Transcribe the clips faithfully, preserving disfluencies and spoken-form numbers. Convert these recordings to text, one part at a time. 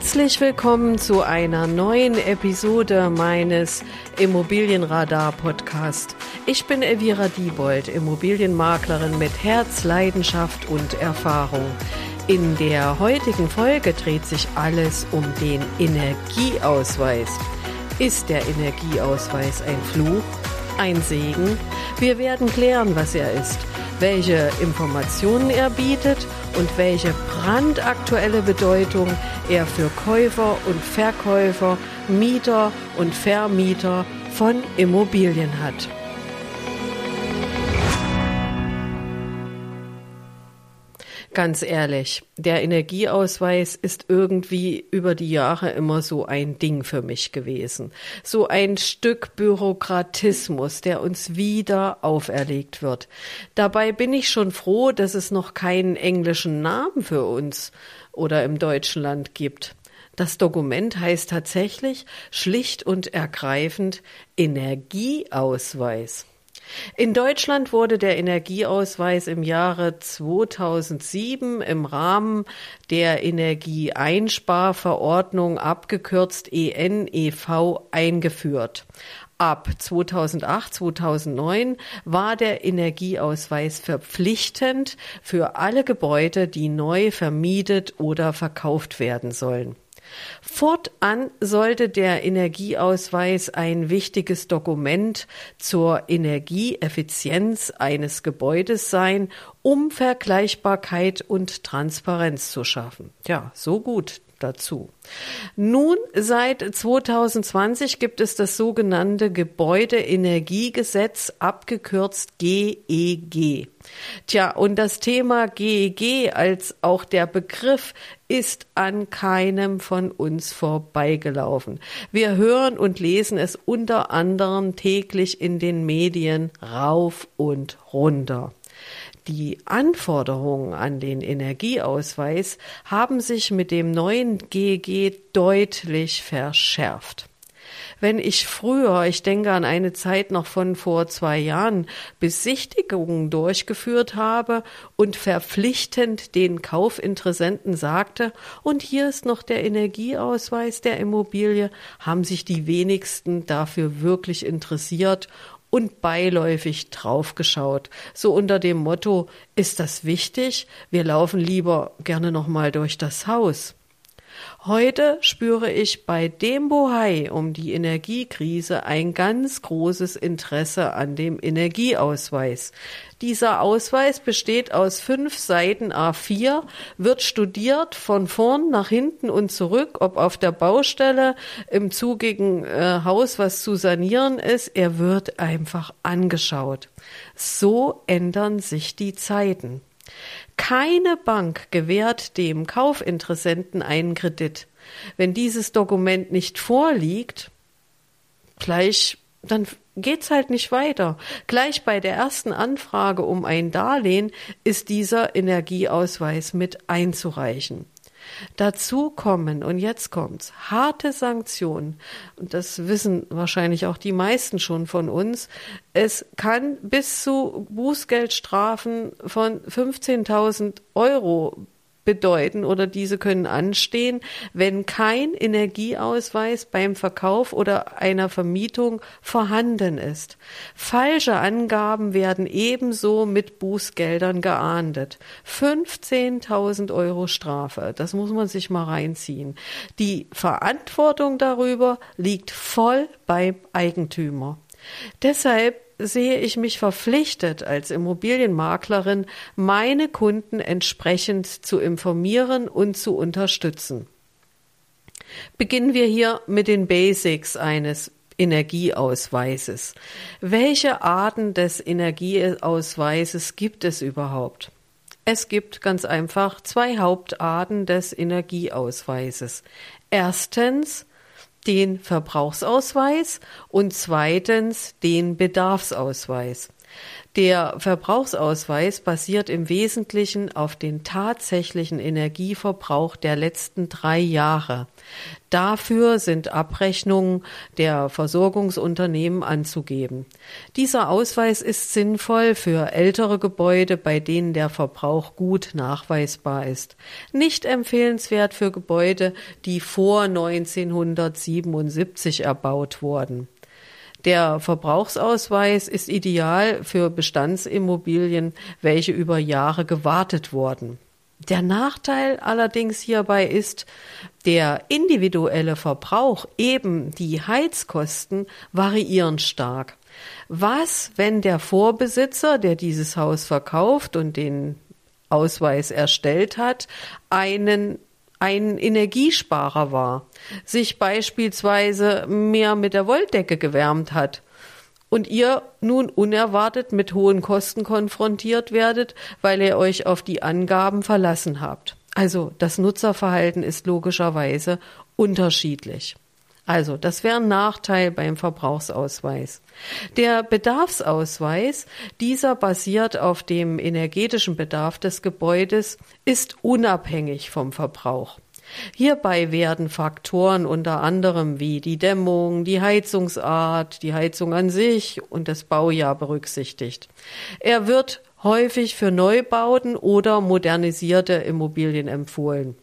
Herzlich willkommen zu einer neuen Episode meines Immobilienradar-Podcast. Ich bin Elvira Diebold, Immobilienmaklerin mit Herz, Leidenschaft und Erfahrung. In der heutigen Folge dreht sich alles um den Energieausweis. Ist der Energieausweis ein Fluch, ein Segen? Wir werden klären, was er ist, welche Informationen er bietet und welche brandaktuelle Bedeutung er für Käufer und Verkäufer, Mieter und Vermieter von Immobilien hat. Ganz ehrlich, der Energieausweis ist irgendwie über die Jahre immer so ein Ding für mich gewesen. So ein Stück Bürokratismus, der uns wieder auferlegt wird. Dabei bin ich schon froh, dass es noch keinen englischen Namen für uns oder im deutschen Land gibt. Das Dokument heißt tatsächlich schlicht und ergreifend Energieausweis. In Deutschland wurde der Energieausweis im Jahre zweitausendsieben im Rahmen der Energieeinsparverordnung, abgekürzt E N E V, eingeführt. Ab zweitausendacht, zweitausendneun war der Energieausweis verpflichtend für alle Gebäude, die neu vermietet oder verkauft werden sollen. Fortan sollte der Energieausweis ein wichtiges Dokument zur Energieeffizienz eines Gebäudes sein, um Vergleichbarkeit und Transparenz zu schaffen. Ja, so gut dazu. Nun, seit zweitausendzwanzig gibt es das sogenannte Gebäudeenergiegesetz, abgekürzt G E G. Tja, und das Thema G E G als auch der Begriff ist an keinem von uns vorbeigelaufen. Wir hören und lesen es unter anderem täglich in den Medien rauf und runter. Die Anforderungen an den Energieausweis haben sich mit dem neuen G E G deutlich verschärft. Wenn ich früher, ich denke an eine Zeit noch von vor zwei Jahren, Besichtigungen durchgeführt habe und verpflichtend den Kaufinteressenten sagte, und hier ist noch der Energieausweis der Immobilie, haben sich die wenigsten dafür wirklich interessiert und beiläufig draufgeschaut. So unter dem Motto, ist das wichtig? Wir laufen lieber gerne noch mal durch das Haus. Heute spüre ich bei dem Bohai um die Energiekrise ein ganz großes Interesse an dem Energieausweis. Dieser Ausweis besteht aus fünf Seiten A vier, wird studiert von vorn nach hinten und zurück, ob auf der Baustelle, im zugigen äh, Haus was zu sanieren ist. Er wird einfach angeschaut. So ändern sich die Zeiten. Keine Bank gewährt dem Kaufinteressenten einen Kredit. Wenn dieses Dokument nicht vorliegt, gleich, dann geht's halt nicht weiter. Gleich bei der ersten Anfrage um ein Darlehen ist dieser Energieausweis mit einzureichen. Dazu kommen, und jetzt kommt's, harte Sanktionen. Und das wissen wahrscheinlich auch die meisten schon von uns. Es kann bis zu Bußgeldstrafen von fünfzehntausend Euro bedeuten oder diese können anstehen, wenn kein Energieausweis beim Verkauf oder einer Vermietung vorhanden ist. Falsche Angaben werden ebenso mit Bußgeldern geahndet. fünfzehntausend Euro Strafe, das muss man sich mal reinziehen. Die Verantwortung darüber liegt voll beim Eigentümer. Deshalb sehe ich mich verpflichtet, als Immobilienmaklerin meine Kunden entsprechend zu informieren und zu unterstützen. Beginnen wir hier mit den Basics eines Energieausweises. Welche Arten des Energieausweises gibt es überhaupt? Es gibt ganz einfach zwei Hauptarten des Energieausweises. Erstens den Verbrauchsausweis und zweitens den Bedarfsausweis. Der Verbrauchsausweis basiert im Wesentlichen auf den tatsächlichen Energieverbrauch der letzten drei Jahre. Dafür sind Abrechnungen der Versorgungsunternehmen anzugeben. Dieser Ausweis ist sinnvoll für ältere Gebäude, bei denen der Verbrauch gut nachweisbar ist. Nicht empfehlenswert für Gebäude, die vor neunzehnhundertsiebenundsiebzig erbaut wurden. Der Verbrauchsausweis ist ideal für Bestandsimmobilien, welche über Jahre gewartet wurden. Der Nachteil allerdings hierbei ist, der individuelle Verbrauch, eben die Heizkosten, variieren stark. Was, wenn der Vorbesitzer, der dieses Haus verkauft und den Ausweis erstellt hat, einen ein Energiesparer war, sich beispielsweise mehr mit der Wolldecke gewärmt hat und ihr nun unerwartet mit hohen Kosten konfrontiert werdet, weil ihr euch auf die Angaben verlassen habt. Also das Nutzerverhalten ist logischerweise unterschiedlich. Also, das wäre ein Nachteil beim Verbrauchsausweis. Der Bedarfsausweis, dieser basiert auf dem energetischen Bedarf des Gebäudes, ist unabhängig vom Verbrauch. Hierbei werden Faktoren unter anderem wie die Dämmung, die Heizungsart, die Heizung an sich und das Baujahr berücksichtigt. Er wird häufig für Neubauten oder modernisierte Immobilien empfohlen.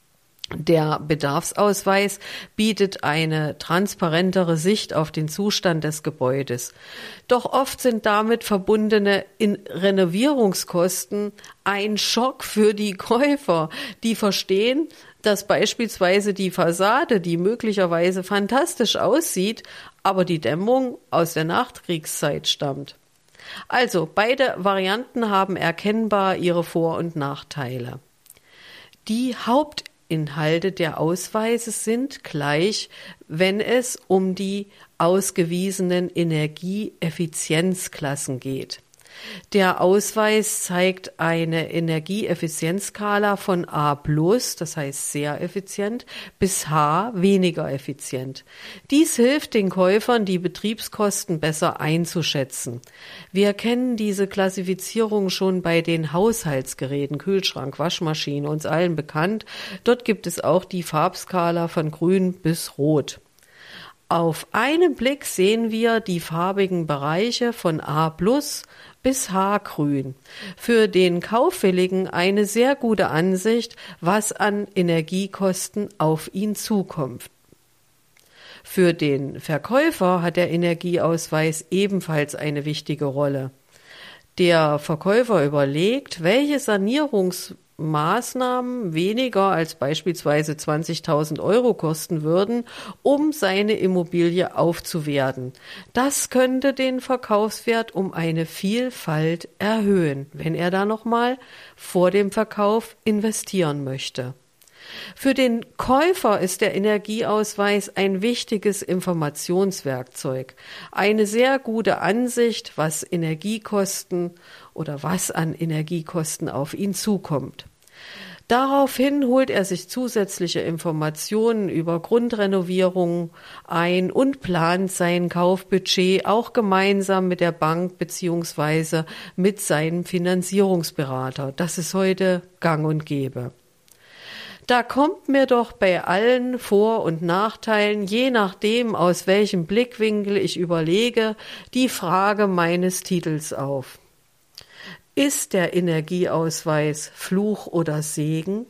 Der Bedarfsausweis bietet eine transparentere Sicht auf den Zustand des Gebäudes. Doch oft sind damit verbundene Renovierungskosten ein Schock für die Käufer, die verstehen, dass beispielsweise die Fassade, die möglicherweise fantastisch aussieht, aber die Dämmung aus der Nachkriegszeit stammt. Also, beide Varianten haben erkennbar ihre Vor- und Nachteile. Die Haupt Inhalte der Ausweise sind gleich, wenn es um die ausgewiesenen Energieeffizienzklassen geht. Der Ausweis zeigt eine Energieeffizienzskala von A plus, das heißt sehr effizient, bis H, weniger effizient. Dies hilft den Käufern, die Betriebskosten besser einzuschätzen. Wir kennen diese Klassifizierung schon bei den Haushaltsgeräten, Kühlschrank, Waschmaschine, uns allen bekannt. Dort gibt es auch die Farbskala von grün bis rot. Auf einen Blick sehen wir die farbigen Bereiche von A plus bis H grün. Für den Kaufwilligen eine sehr gute Ansicht, was an Energiekosten auf ihn zukommt. Für den Verkäufer hat der Energieausweis ebenfalls eine wichtige Rolle. Der Verkäufer überlegt, welche Sanierungsmaßnahmen weniger als beispielsweise zwanzigtausend Euro kosten würden, um seine Immobilie aufzuwerten. Das könnte den Verkaufswert um eine Vielfalt erhöhen, wenn er da nochmal vor dem Verkauf investieren möchte. Für den Käufer ist der Energieausweis ein wichtiges Informationswerkzeug, eine sehr gute Ansicht, was Energiekosten oder was an Energiekosten auf ihn zukommt. Daraufhin holt er sich zusätzliche Informationen über Grundrenovierungen ein und plant sein Kaufbudget auch gemeinsam mit der Bank bzw. mit seinem Finanzierungsberater. Das ist heute gang und gäbe. Da kommt mir doch bei allen Vor- und Nachteilen, je nachdem, aus welchem Blickwinkel ich überlege, die Frage meines Titels auf. Ist der Energieausweis Fluch oder Segen?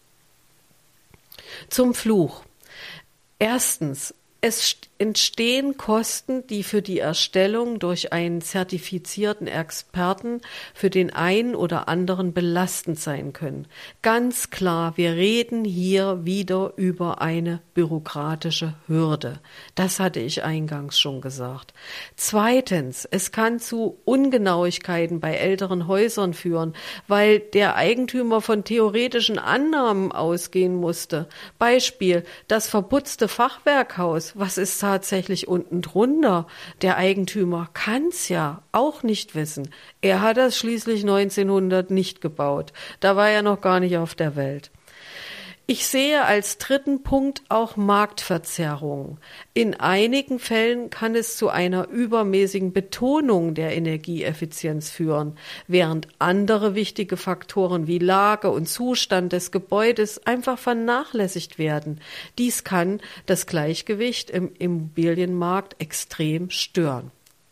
Zum Fluch. Erstens, es entstehen Kosten, die für die Erstellung durch einen zertifizierten Experten für den einen oder anderen belastend sein können. Ganz klar, wir reden hier wieder über eine bürokratische Hürde. Das hatte ich eingangs schon gesagt. Zweitens, es kann zu Ungenauigkeiten bei älteren Häusern führen, weil der Eigentümer von theoretischen Annahmen ausgehen musste. Beispiel, das verputzte Fachwerkhaus. Was ist tatsächlich unten drunter? Der Eigentümer kann's ja auch nicht wissen. Er hat das schließlich neunzehnhundert nicht gebaut. Da war er noch gar nicht auf der Welt. Ich sehe als dritten Punkt auch Marktverzerrung. In einigen Fällen kann es zu einer übermäßigen Betonung der Energieeffizienz führen, während andere wichtige Faktoren wie Lage und Zustand des Gebäudes einfach vernachlässigt werden. Dies kann das Gleichgewicht im Immobilienmarkt extrem stören.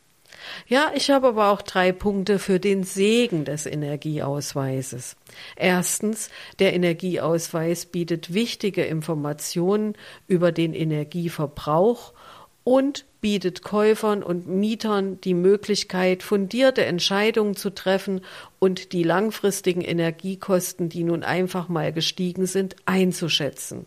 Ja, ich habe aber auch drei Punkte für den Segen des Energieausweises. Erstens, der Energieausweis bietet wichtige Informationen über den Energieverbrauch und bietet Käufern und Mietern die Möglichkeit, fundierte Entscheidungen zu treffen und die langfristigen Energiekosten, die nun einfach mal gestiegen sind, einzuschätzen.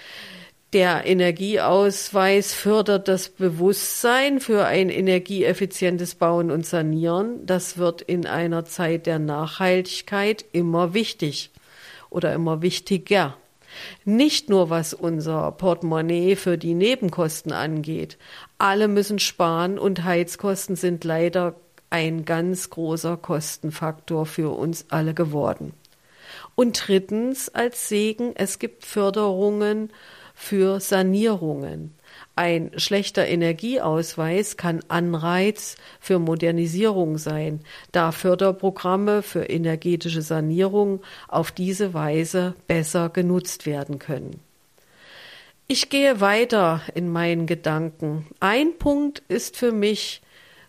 Der Energieausweis fördert das Bewusstsein für ein energieeffizientes Bauen und Sanieren. Das wird in einer Zeit der Nachhaltigkeit immer wichtig oder immer wichtiger. Nicht nur was unser Portemonnaie für die Nebenkosten angeht. Alle müssen sparen und Heizkosten sind leider ein ganz großer Kostenfaktor für uns alle geworden. Und drittens als Segen, es gibt Förderungen für Sanierungen. Ein schlechter Energieausweis kann Anreiz für Modernisierung sein, da Förderprogramme für energetische Sanierung auf diese Weise besser genutzt werden können. Ich gehe weiter in meinen Gedanken. Ein Punkt ist für mich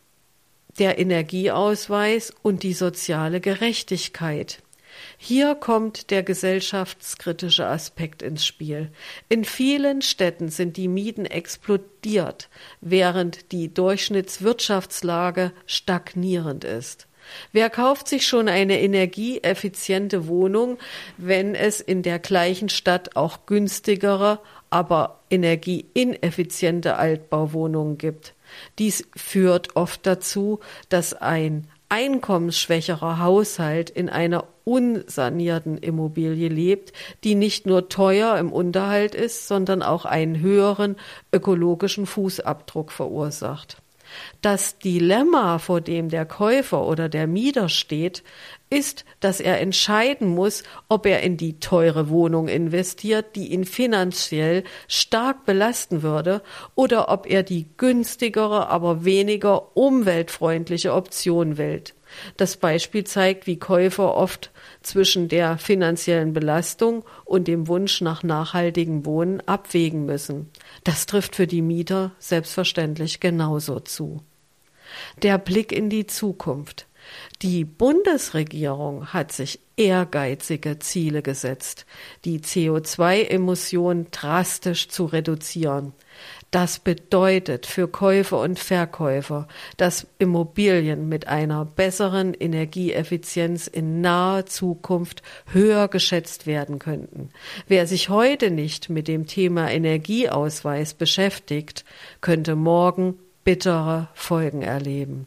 der Energieausweis und die soziale Gerechtigkeit. Hier kommt der gesellschaftskritische Aspekt ins Spiel. In vielen Städten sind die Mieten explodiert, während die Durchschnittswirtschaftslage stagnierend ist. Wer kauft sich schon eine energieeffiziente Wohnung, wenn es in der gleichen Stadt auch günstigere, aber energieineffiziente Altbauwohnungen gibt? Dies führt oft dazu, dass ein einkommensschwächerer Haushalt in einer unsanierten Immobilie lebt, die nicht nur teuer im Unterhalt ist, sondern auch einen höheren ökologischen Fußabdruck verursacht. Das Dilemma, vor dem der Käufer oder der Mieter steht, ist, dass er entscheiden muss, ob er in die teure Wohnung investiert, die ihn finanziell stark belasten würde, oder ob er die günstigere, aber weniger umweltfreundliche Option wählt. Das Beispiel zeigt, wie Käufer oft zwischen der finanziellen Belastung und dem Wunsch nach nachhaltigem Wohnen abwägen müssen. Das trifft für die Mieter selbstverständlich genauso zu. Der Blick in die Zukunft. Die Bundesregierung hat sich ehrgeizige Ziele gesetzt, die C O zwei Emissionen drastisch zu reduzieren. Das bedeutet für Käufer und Verkäufer, dass Immobilien mit einer besseren Energieeffizienz in naher Zukunft höher geschätzt werden könnten. Wer sich heute nicht mit dem Thema Energieausweis beschäftigt, könnte morgen bittere Folgen erleben.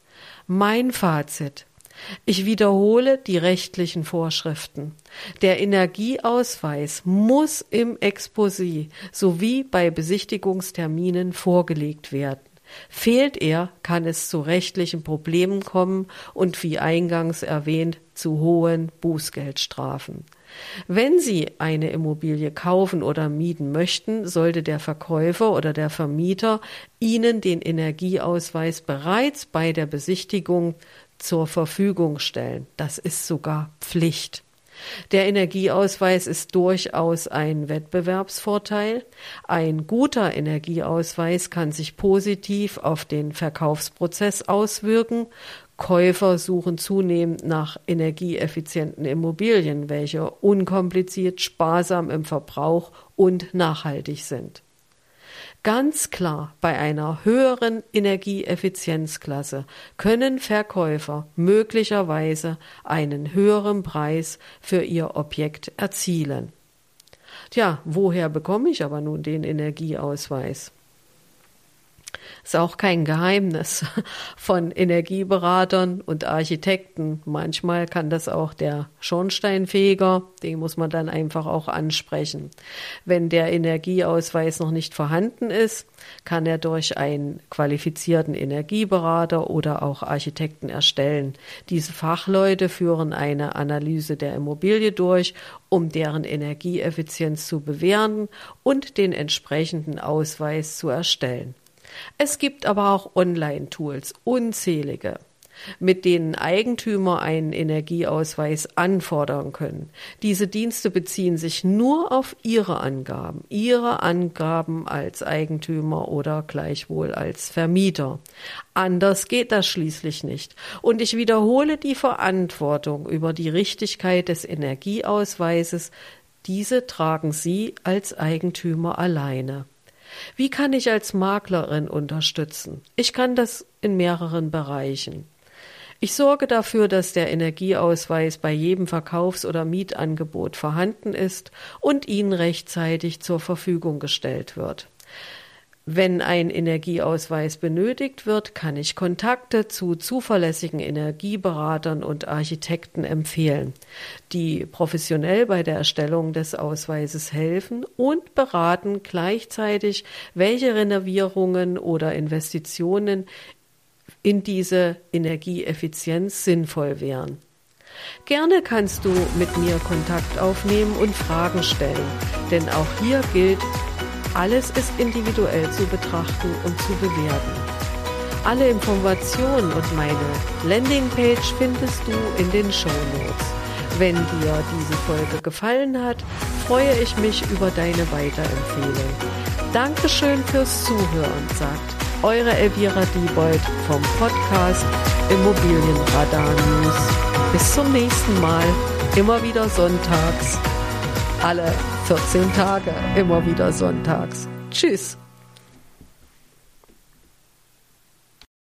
Mein Fazit. Ich wiederhole die rechtlichen Vorschriften. Der Energieausweis muss im Exposé sowie bei Besichtigungsterminen vorgelegt werden. Fehlt er, kann es zu rechtlichen Problemen kommen und wie eingangs erwähnt, zu hohen Bußgeldstrafen. Wenn Sie eine Immobilie kaufen oder mieten möchten, sollte der Verkäufer oder der Vermieter Ihnen den Energieausweis bereits bei der Besichtigung zur Verfügung stellen. Das ist sogar Pflicht. Der Energieausweis ist durchaus ein Wettbewerbsvorteil. Ein guter Energieausweis kann sich positiv auf den Verkaufsprozess auswirken. Käufer suchen zunehmend nach energieeffizienten Immobilien, welche unkompliziert, sparsam im Verbrauch und nachhaltig sind. Ganz klar, bei einer höheren Energieeffizienzklasse können Verkäufer möglicherweise einen höheren Preis für ihr Objekt erzielen. Tja, woher bekomme ich aber nun den Energieausweis? Ist auch kein Geheimnis von Energieberatern und Architekten. Manchmal kann das auch der Schornsteinfeger, den muss man dann einfach auch ansprechen. Wenn der Energieausweis noch nicht vorhanden ist, kann er durch einen qualifizierten Energieberater oder auch Architekten erstellen. Diese Fachleute führen eine Analyse der Immobilie durch, um deren Energieeffizienz zu bewerten und den entsprechenden Ausweis zu erstellen. Es gibt aber auch Online-Tools, unzählige, mit denen Eigentümer einen Energieausweis anfordern können. Diese Dienste beziehen sich nur auf ihre Angaben, ihre Angaben als Eigentümer oder gleichwohl als Vermieter. Anders geht das schließlich nicht. Und ich wiederhole, die Verantwortung über die Richtigkeit des Energieausweises, diese tragen Sie als Eigentümer alleine. Wie kann ich als Maklerin unterstützen? Ich kann das in mehreren Bereichen. Ich sorge dafür, dass der Energieausweis bei jedem Verkaufs- oder Mietangebot vorhanden ist und Ihnen rechtzeitig zur Verfügung gestellt wird. Wenn ein Energieausweis benötigt wird, kann ich Kontakte zu zuverlässigen Energieberatern und Architekten empfehlen, die professionell bei der Erstellung des Ausweises helfen und beraten gleichzeitig, welche Renovierungen oder Investitionen in diese Energieeffizienz sinnvoll wären. Gerne kannst du mit mir Kontakt aufnehmen und Fragen stellen, denn auch hier gilt, alles ist individuell zu betrachten und zu bewerten. Alle Informationen und meine Landingpage findest du in den Shownotes. Wenn dir diese Folge gefallen hat, freue ich mich über deine Weiterempfehlung. Dankeschön fürs Zuhören, sagt eure Elvira Diebold vom Podcast Immobilienradar News. Bis zum nächsten Mal, immer wieder sonntags. Alle vierzehn Tage, immer wieder sonntags. Tschüss.